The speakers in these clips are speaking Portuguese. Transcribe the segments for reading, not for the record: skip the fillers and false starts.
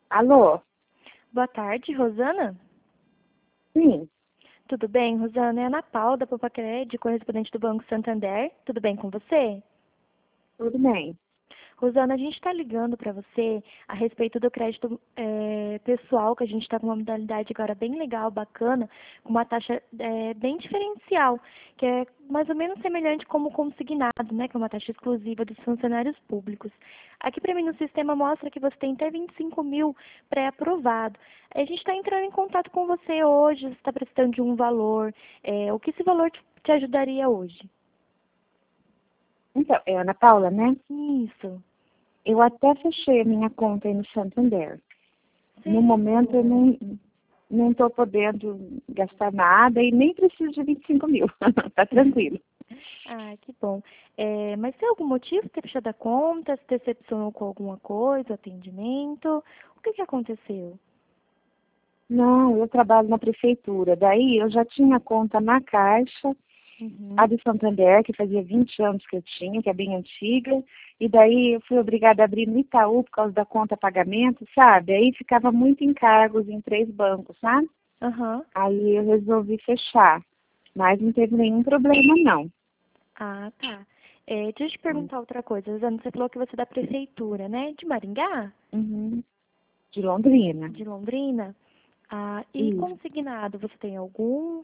Alô? Boa tarde, Rosana. Sim, Tudo bem, Rosana? É a Ana Paula, da Popacred, correspondente do Banco Santander. Tudo bem com você? tudo bem. Rosana, a gente está ligando para você a respeito do crédito pessoal, que a gente está com uma modalidade agora bem legal, bacana, com uma taxa bem diferencial, que é mais ou menos semelhante como o consignado, né, que é uma taxa exclusiva dos funcionários públicos. Aqui para mim no sistema mostra que você tem até 25 mil pré-aprovado. A gente está entrando em contato com você hoje, você está precisando de um valor, o que esse valor te ajudaria hoje? Então, é Ana Paula, né? Isso. Eu até fechei a minha conta aí no Santander. No momento eu Sério? não estou podendo gastar nada e nem preciso de 25 mil. Tá tranquilo. Ah, que bom. Mas tem algum motivo de ter fechado a conta? Se decepcionou com alguma coisa, atendimento? O que aconteceu? Não, eu trabalho na prefeitura. Daí eu já tinha conta na Caixa, a Uhum. de Santander, que fazia 20 anos que eu tinha, que é bem antiga. E daí eu fui obrigada a abrir no Itaú por causa da conta pagamento, sabe? Aí ficava muito encargos em 3 bancos, sabe? Aham. Aí eu resolvi fechar, mas não teve nenhum problema, não. Ah, tá. Deixa eu te perguntar outra coisa. Rosana, você falou que você é da prefeitura, né? De Maringá? Uhum. De Londrina. De Londrina? Ah, e Isso. consignado, você tem algum?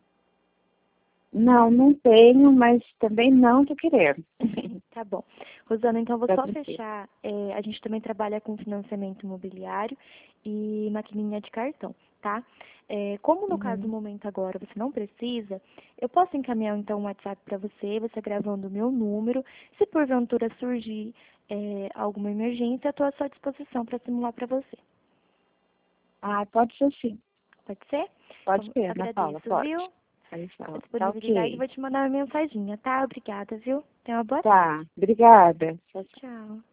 Não, não tenho, mas também não tô querendo. Tá bom. Rosana, então vou Pra só você. fechar. A gente também trabalha com financiamento imobiliário e maquininha de cartão, tá? Como no caso do Uhum. momento agora você não precisa, eu posso encaminhar então um WhatsApp para você, você gravando o meu número. Se porventura surgir alguma emergência, eu estou à sua disposição para simular para você. Ah, pode ser sim. Pode ser? Pode Então, ser, Ana Paula, agradeço, pode. viu? Aí A fala. Tá disponibilidade, eu ok. vou te mandar uma mensaginha, tá? Obrigada, viu? Tenha uma boa tarde. Tá, obrigada. Tchau, tchau. Tchau.